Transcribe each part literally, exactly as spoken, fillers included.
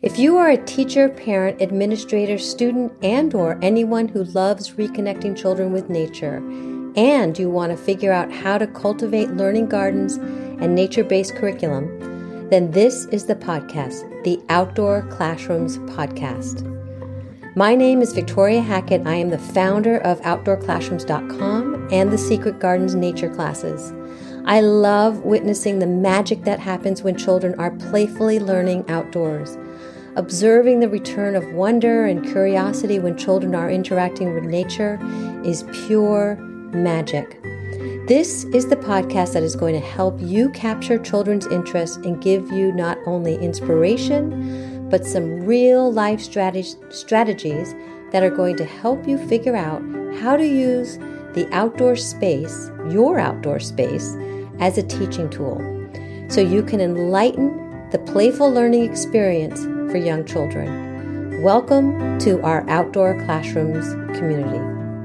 If you are a teacher, parent, administrator, student, and or anyone who loves reconnecting children with nature, and you want to figure out how to cultivate learning gardens and nature-based curriculum, then this is the podcast, the Outdoor Classrooms Podcast. My name is Victoria Hackett. I am the founder of outdoor classrooms dot com and the Secret Gardens Nature Classes. I love witnessing the magic that happens when children are playfully learning outdoors. Observing the return of wonder and curiosity when children are interacting with nature is pure magic. This is the podcast that is going to help you capture children's interest and give you not only inspiration, but some real life strategies that are going to help you figure out how to use the outdoor space, your outdoor space, as a teaching tool, so you can enlighten the playful learning experience for young children. Welcome to our Outdoor Classrooms community.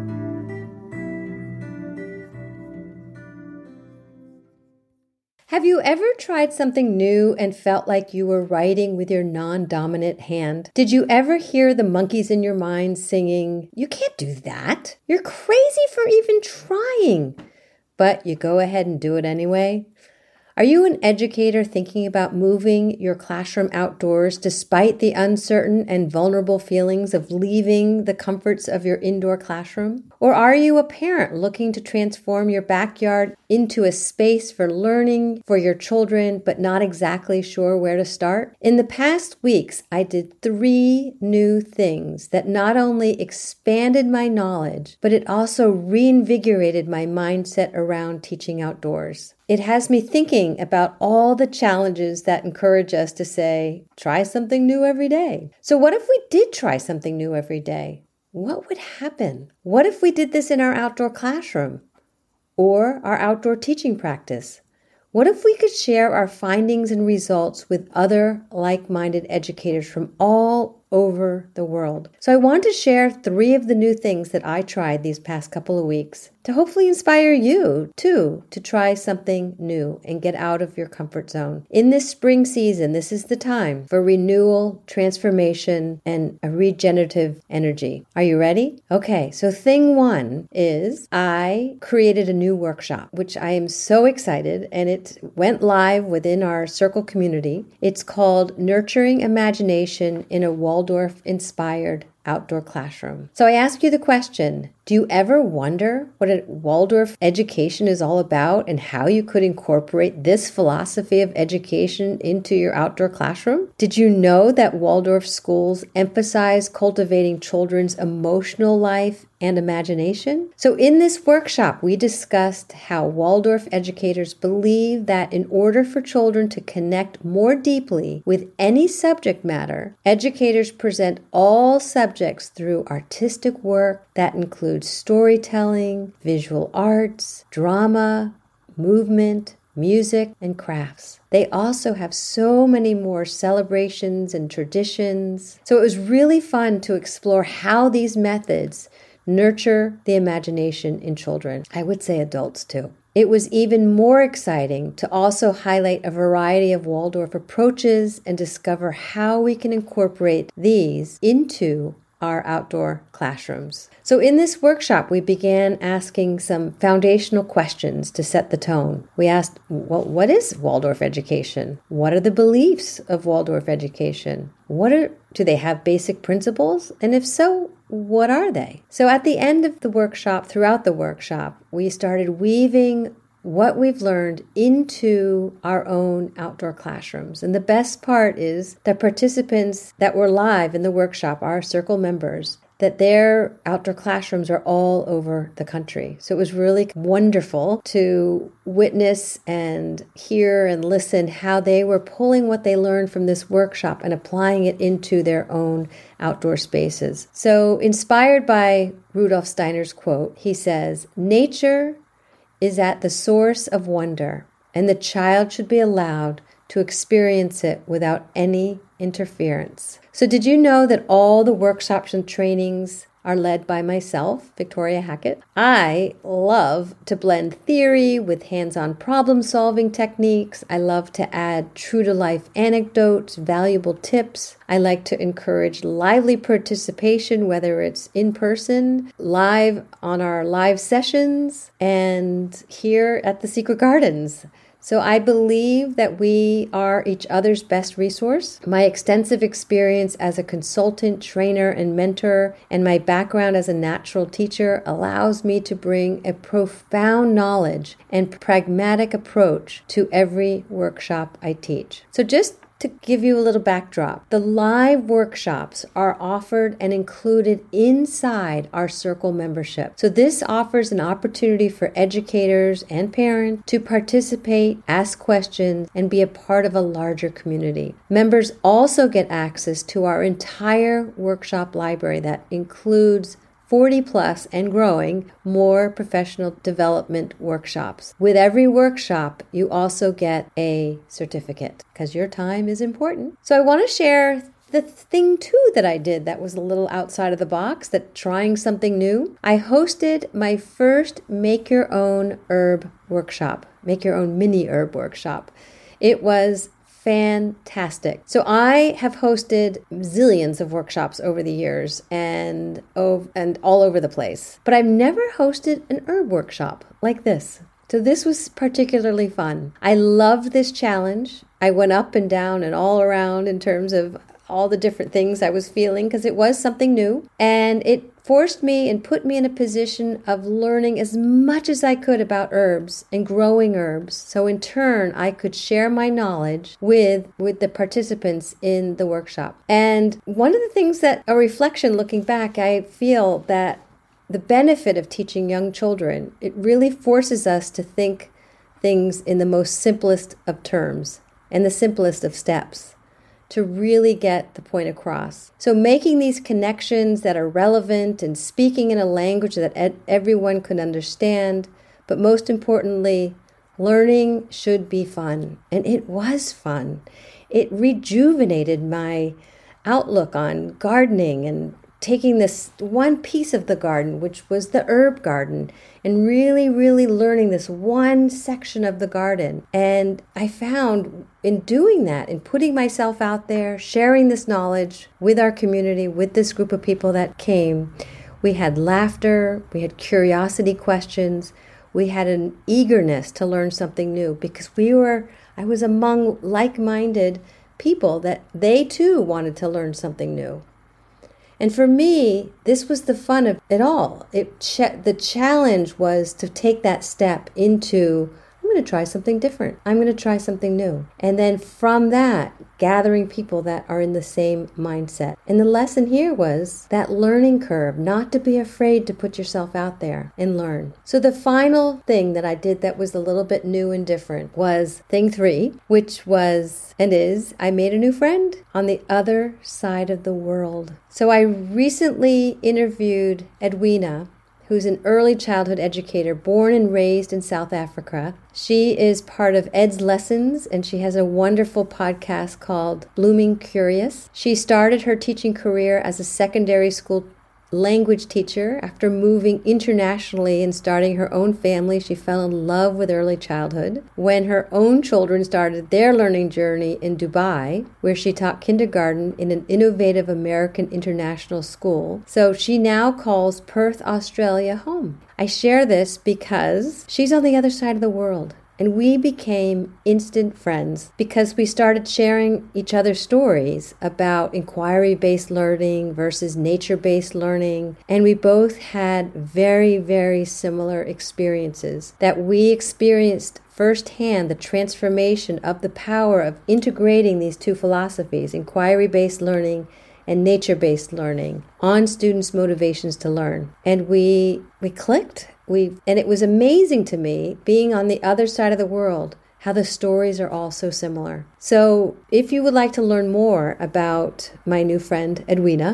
Have you ever tried something new and felt like you were writing with your non-dominant hand? Did you ever hear the monkeys in your mind singing, "You can't do that. You're crazy for even trying," but you go ahead and do it anyway? Are you an educator thinking about moving your classroom outdoors despite the uncertain and vulnerable feelings of leaving the comforts of your indoor classroom? Or are you a parent looking to transform your backyard into a space for learning for your children, but not exactly sure where to start? In the past weeks, I did three new things that not only expanded my knowledge, but it also reinvigorated my mindset around teaching outdoors. It has me thinking about all the challenges that encourage us to say, try something new every day. So what if we did try something new every day? What would happen? What if we did this in our outdoor classroom or our outdoor teaching practice? What if we could share our findings and results with other like-minded educators from all over the world? So I want to share three of the new things that I tried these past couple of weeks to hopefully inspire you, too, to try something new and get out of your comfort zone. In this spring season, this is the time for renewal, transformation, and a regenerative energy. Are you ready? Okay, so thing one is I created a new workshop, which I am so excited, and it went live within our Circle community. It's called Nurturing Imagination in a Waldorf-Inspired Outdoor Classroom. So I ask you the question, do you ever wonder what a Waldorf education is all about and how you could incorporate this philosophy of education into your outdoor classroom? Did you know that Waldorf schools emphasize cultivating children's emotional life and imagination? So in this workshop, we discussed how Waldorf educators believe that in order for children to connect more deeply with any subject matter, educators present all subjects through artistic work that includes storytelling, visual arts, drama, movement, music, and crafts. They also have so many more celebrations and traditions. So it was really fun to explore how these methods nurture the imagination in children. I would say adults too. It was even more exciting to also highlight a variety of Waldorf approaches and discover how we can incorporate these into our outdoor classrooms. So in this workshop, we began asking some foundational questions to set the tone. We asked, well, what is Waldorf education? What are the beliefs of Waldorf education? What are, do they have basic principles? And if so, what are they? So at the end of the workshop, throughout the workshop, we started weaving what we've learned into our own outdoor classrooms. And the best part is that participants that were live in the workshop, our Circle members, that their outdoor classrooms are all over the country. So it was really wonderful to witness and hear and listen how they were pulling what they learned from this workshop and applying it into their own outdoor spaces. So inspired by Rudolf Steiner's quote, he says, "Nature is at the source of wonder, and the child should be allowed to experience it without any interference." So did you know that all the workshops and trainings are led by myself, Victoria Hackett. I love to blend theory with hands-on problem-solving techniques. I love to add true-to-life anecdotes, valuable tips. I like to encourage lively participation, whether it's in person, live on our live sessions, and here at the Secret Gardens. So I believe that we are each other's best resource. My extensive experience as a consultant, trainer, and mentor, and my background as a natural teacher allows me to bring a profound knowledge and pragmatic approach to every workshop I teach. So just to give you a little backdrop, the live workshops are offered and included inside our Circle membership. So this offers an opportunity for educators and parents to participate, ask questions, and be a part of a larger community. Members also get access to our entire workshop library that includes forty plus and growing more professional development workshops. With every workshop, you also get a certificate because your time is important. So I want to share the thing too that I did that was a little outside of the box, that trying something new. I hosted my first Make Your Own Herb workshop, Make Your Own Mini Herb workshop. It was fantastic. So I have hosted zillions of workshops over the years and oh, and all over the place, but I've never hosted an herb workshop like this. So this was particularly fun. I loved this challenge. I went up and down and all around in terms of all the different things I was feeling because it was something new, and it forced me and put me in a position of learning as much as I could about herbs and growing herbs. So in turn, I could share my knowledge with, with the participants in the workshop. And one of the things that, a reflection looking back, I feel that the benefit of teaching young children, it really forces us to think things in the most simplest of terms and the simplest of steps, to really get the point across. So making these connections that are relevant and speaking in a language that ed- everyone could understand, but most importantly, learning should be fun. And it was fun. It rejuvenated my outlook on gardening and taking this one piece of the garden, which was the herb garden, and really, really learning this one section of the garden. And I found in doing that, in putting myself out there, sharing this knowledge with our community, with this group of people that came, we had laughter, we had curiosity questions, we had an eagerness to learn something new because we were, I was among like-minded people that they too wanted to learn something new. And for me, this was the fun of it all. It ch- the challenge was to take that step into, I'm going to try something different. I'm going to try something new. And then from that, gathering people that are in the same mindset. And the lesson here was that learning curve, not to be afraid to put yourself out there and learn. So the final thing that I did that was a little bit new and different was thing three, which was and is, I made a new friend on the other side of the world. So I recently interviewed Edwina, who's an early childhood educator born and raised in South Africa. She is part of Ed's Lessons, and she has a wonderful podcast called Blooming Curious. She started her teaching career as a secondary school language teacher. After moving internationally and starting her own family, she fell in love with early childhood. When her own children started their learning journey in Dubai, where she taught kindergarten in an innovative American international school. So she now calls Perth, Australia home. I share this because she's on the other side of the world. And we became instant friends because we started sharing each other's stories about inquiry-based learning versus nature-based learning. And we both had very, very similar experiences that we experienced firsthand, the transformation of the power of integrating these two philosophies, inquiry-based learning and nature-based learning, on students' motivations to learn. And we we clicked. We and it was amazing to me, being on the other side of the world, how the stories are all so similar. So if you would like to learn more about my new friend, Edwina,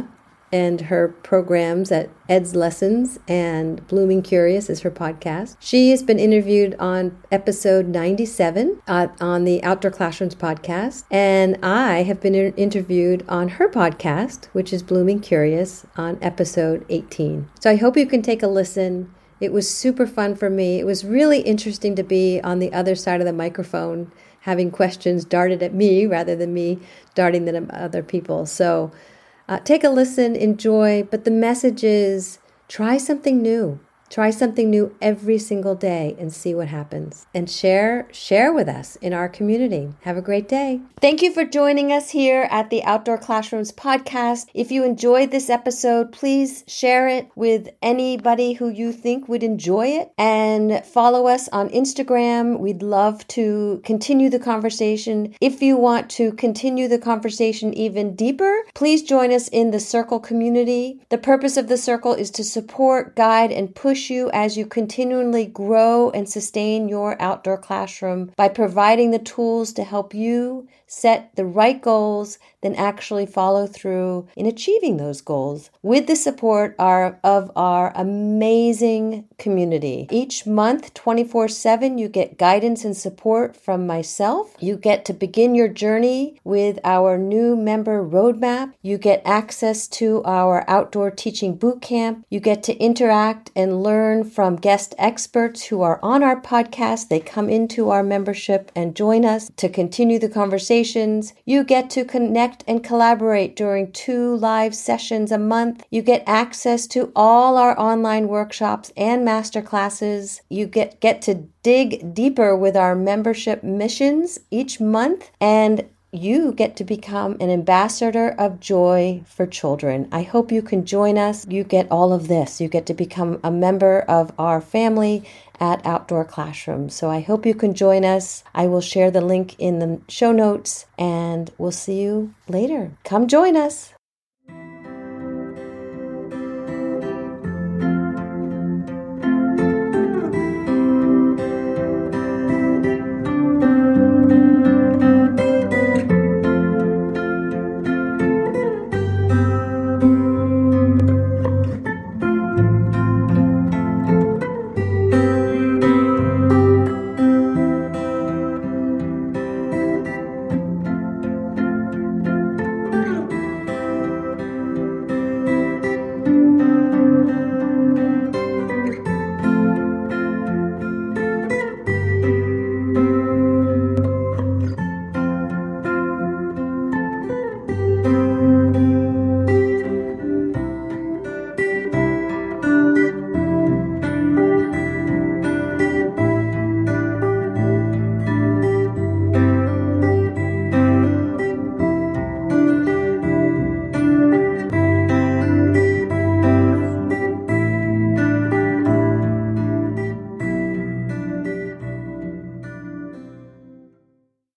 and her programs at Ed's Lessons, and Blooming Curious is her podcast. She has been interviewed on episode ninety-seven uh, on the Outdoor Classrooms podcast, and I have been in- interviewed on her podcast, which is Blooming Curious, on episode eighteen. So I hope you can take a listen. It was super fun for me. It was really interesting to be on the other side of the microphone, having questions darted at me rather than me darting them at other people. So uh, take a listen, enjoy, but the message is try something new. Try something new every single day and see what happens. And share, share with us in our community. Have a great day. Thank you for joining us here at the Outdoor Classrooms podcast. If you enjoyed this episode, please share it with anybody who you think would enjoy it, and follow us on Instagram. We'd love to continue the conversation. If you want to continue the conversation even deeper, please join us in the Circle community. The purpose of the Circle is to support, guide, and push you as you continually grow and sustain your outdoor classroom by providing the tools to help you set the right goals, then actually follow through in achieving those goals with the support our, of our amazing community. Each month, twenty-four seven, you get guidance and support from myself. You get to begin your journey with our new member roadmap. You get access to our outdoor teaching boot camp. You get to interact and learn from guest experts who are on our podcast. They come into our membership and join us to continue the conversation. You get to connect and collaborate during two live sessions a month. You get access to all our online workshops and masterclasses. You get, get to dig deeper with our membership missions each month, and you get to become an ambassador of joy for children. I hope you can join us. You get all of this. You get to become a member of our family at Outdoor Classrooms. So I hope you can join us. I will share the link in the show notes, and we'll see you later. Come join us.